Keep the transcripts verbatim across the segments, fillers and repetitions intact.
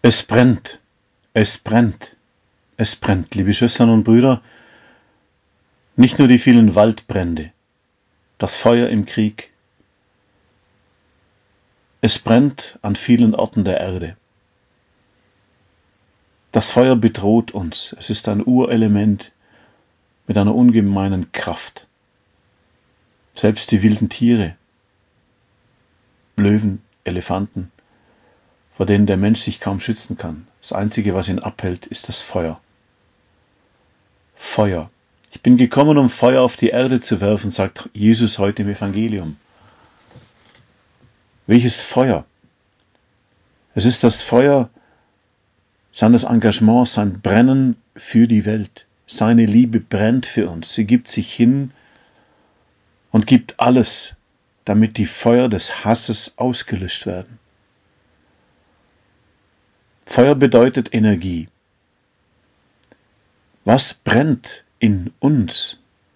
Es brennt, es brennt, es brennt, liebe Schwestern und Brüder, nicht nur die vielen Waldbrände, das Feuer im Krieg, es brennt an vielen Orten der Erde. Das Feuer bedroht uns, es ist ein Urelement mit einer ungemeinen Kraft. Selbst die wilden Tiere, Löwen, Elefanten, vor denen der Mensch sich kaum schützen kann. Das Einzige, was ihn abhält, ist das Feuer. Feuer. Ich bin gekommen, um Feuer auf die Erde zu werfen, sagt Jesus heute im Evangelium. Welches Feuer? Es ist das Feuer seines Engagements, sein Brennen für die Welt. Seine Liebe brennt für uns. Sie gibt sich hin und gibt alles, damit die Feuer des Hasses ausgelöscht werden. Feuer bedeutet Energie. Was brennt in uns?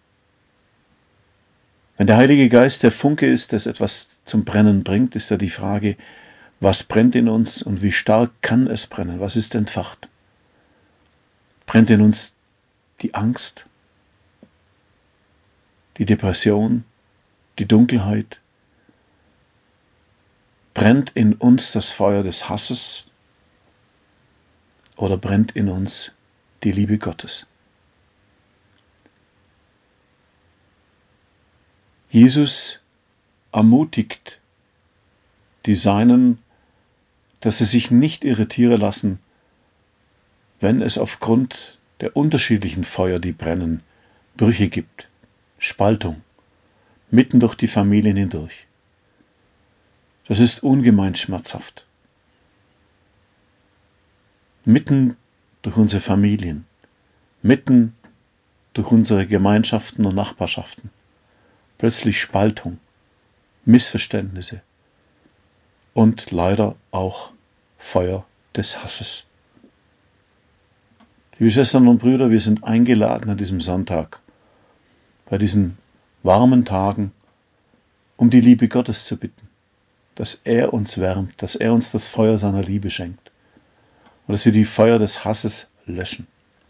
Wenn der Heilige Geist der Funke ist, das etwas zum Brennen bringt, ist ja die Frage, was brennt in uns und wie stark kann es brennen? Was ist entfacht? Brennt in uns die Angst, die Depression, die Dunkelheit? Brennt in uns das Feuer des Hasses oder brennt in uns die Liebe Gottes? Jesus ermutigt die Seinen, dass sie sich nicht irritieren lassen, wenn es aufgrund der unterschiedlichen Feuer, die brennen, Brüche gibt, Spaltung, mitten durch die Familien hindurch. Das ist ungemein schmerzhaft. Mitten durch unsere Familien, mitten durch unsere Gemeinschaften und Nachbarschaften. Plötzlich Spaltung, Missverständnisse und leider auch Feuer des Hasses. Liebe Schwestern und Brüder, wir sind eingeladen an diesem Sonntag, bei diesen warmen Tagen, um die Liebe Gottes zu bitten, dass er uns wärmt, dass er uns das Feuer seiner Liebe schenkt und dass wir die Feuer des Hasses löschen.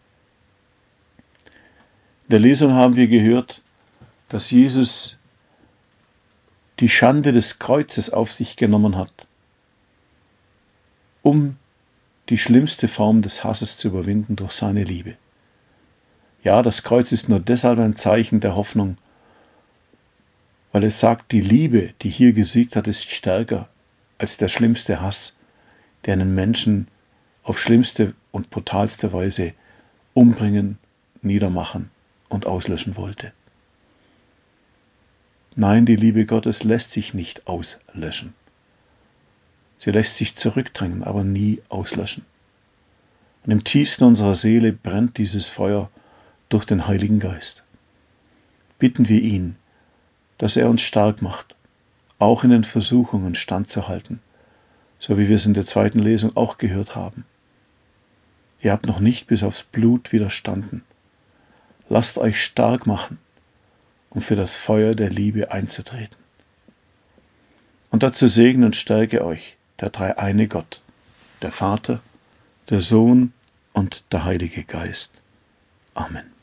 In der Lesung haben wir gehört, dass Jesus die Schande des Kreuzes auf sich genommen hat, um die schlimmste Form des Hasses zu überwinden durch seine Liebe. Ja, das Kreuz ist nur deshalb ein Zeichen der Hoffnung, weil es sagt, die Liebe, die hier gesiegt hat, ist stärker als der schlimmste Hass, der einen Menschen auf schlimmste und brutalste Weise umbringen, niedermachen und auslöschen wollte. Nein, die Liebe Gottes lässt sich nicht auslöschen. Sie lässt sich zurückdrängen, aber nie auslöschen. Und im tiefsten unserer Seele brennt dieses Feuer durch den Heiligen Geist. Bitten wir ihn, dass er uns stark macht, auch in den Versuchungen standzuhalten, so wie wir es in der zweiten Lesung auch gehört haben. Ihr habt noch nicht bis aufs Blut widerstanden. Lasst euch stark machen, um für das Feuer der Liebe einzutreten. Und dazu segne und stärke euch der dreieine Gott, der Vater, der Sohn und der Heilige Geist. Amen.